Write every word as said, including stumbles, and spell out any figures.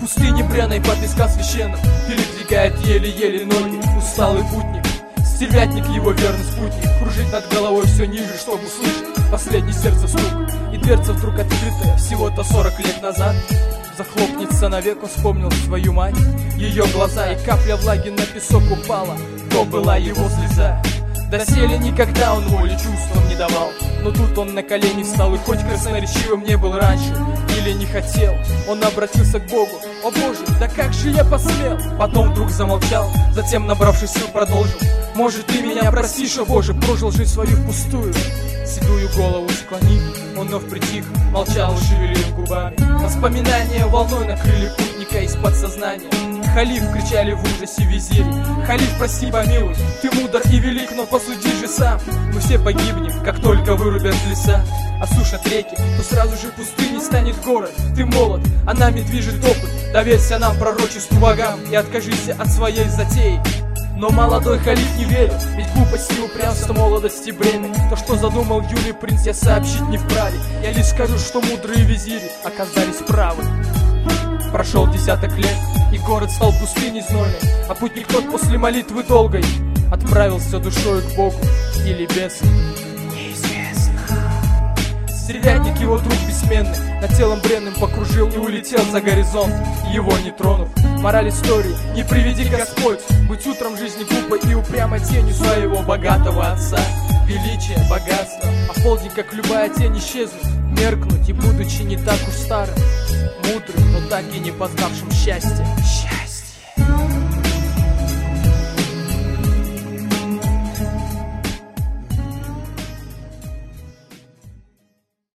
пустыне бренной по пескам священным передвигает еле-еле ноги усталый путник. Стервятник его верный спутник кружит над головой все ниже, чтобы услышать последний сердце стук. И дверца вдруг открытая, всего-то сорок лет назад, захлопнется навек. Он вспомнил свою мать, ее глаза, и капля влаги на песок упала. То была его слеза. Доселе никогда он воли чувствам не давал, но тут он на колени встал, и хоть красноречивым не был раньше или не хотел, он обратился к Богу: «О Боже, да как же я посмел!» Потом вдруг замолчал, затем, набравшись сил, продолжил: «Может, ты меня простишь, о Боже, прожил жизнь свою впустую». Седую голову склонив, он вновь притих, молчал и шевелил губами. Воспоминания волной накрыли путника из подсознания. «Халиф!» — кричали в ужасе визири. «Халиф, прости, помилуй, ты мудр и велик, но посуди же сам. Мы все погибнем, как только вырубят леса, осушат реки, то сразу же пустыней станет город. Ты молод, а нами движет опыт, доверься нам, пророчеству богам, и откажись от своей затеи». Но молодой халиф не верил, ведь глупость и упрямство молодости бремя. То, что задумал юный принц, я сообщить не вправе. Я лишь скажу, что мудрые визири оказались правы. Прошел десяток лет, и город стал пустыней знойной, а путник тот после молитвы долгой отправился душою к Богу или бесам, неизвестно. Стервятник, его друг бессменный, над телом бренным покружил и улетел за горизонт, его не тронув. Мораль истории: не приведи Господь быть утром жизни глупой и упрямой тенью своего богатого отца. Величие, богатство, а в полдень, как любая тень, исчезнуть, меркнуть, и будучи не так уж старым, мудрым, но так и не познавшим счастья.